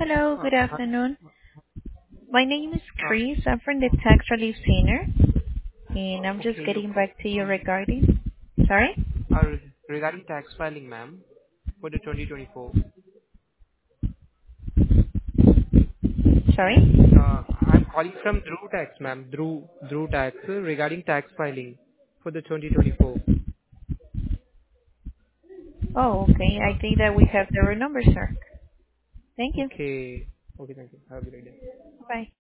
Hello, good Hi. afternoon. My name is uh, Chris. I'm from the Tax Relief Center, and I'm just Okay, you getting call back to you regarding. Sorry? regarding tax filing, ma'am, for the 2024. Sorry? I'm calling from Drew Tax, ma'am. Drew Tax, regarding tax filing for the 2024. Oh, okay. I think that we have the right number, sir. Thank you. Okay. Okay, thank you. Have a great day. Bye.